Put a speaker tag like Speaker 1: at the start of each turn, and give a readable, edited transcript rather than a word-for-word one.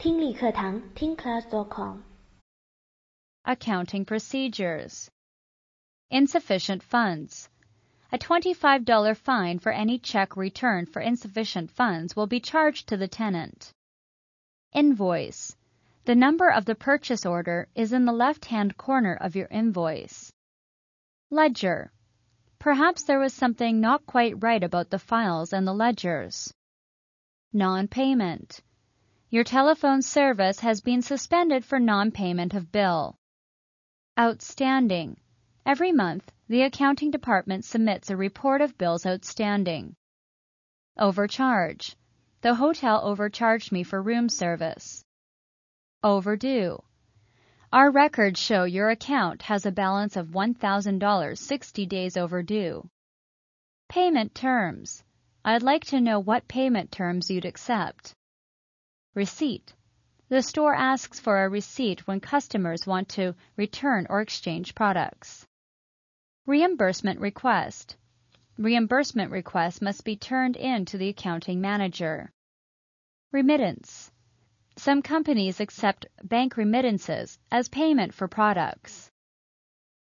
Speaker 1: 听力课堂听class.com
Speaker 2: Accounting procedures. Insufficient funds. A $25 fine for any check returned for insufficient funds will be charged to the tenant. Invoice. The number of the purchase order is in the left-hand corner of your invoice. Ledger. Perhaps there was something not quite right about the files and the ledgers. Non-payment. Your telephone service has been suspended for non-payment of bill. Outstanding. Every month, the accounting department submits a report of bills outstanding. Overcharge. The hotel overcharged me for room service. Overdue. Our records show your account has a balance of $1,000 60 days overdue. Payment terms. I'd like to know what payment terms you'd accept. Receipt. The store asks for a receipt when customers want to return or exchange products. Reimbursement request. Reimbursement request must be turned in to the accounting manager. Remittance. Some companies accept bank remittances as payment for products.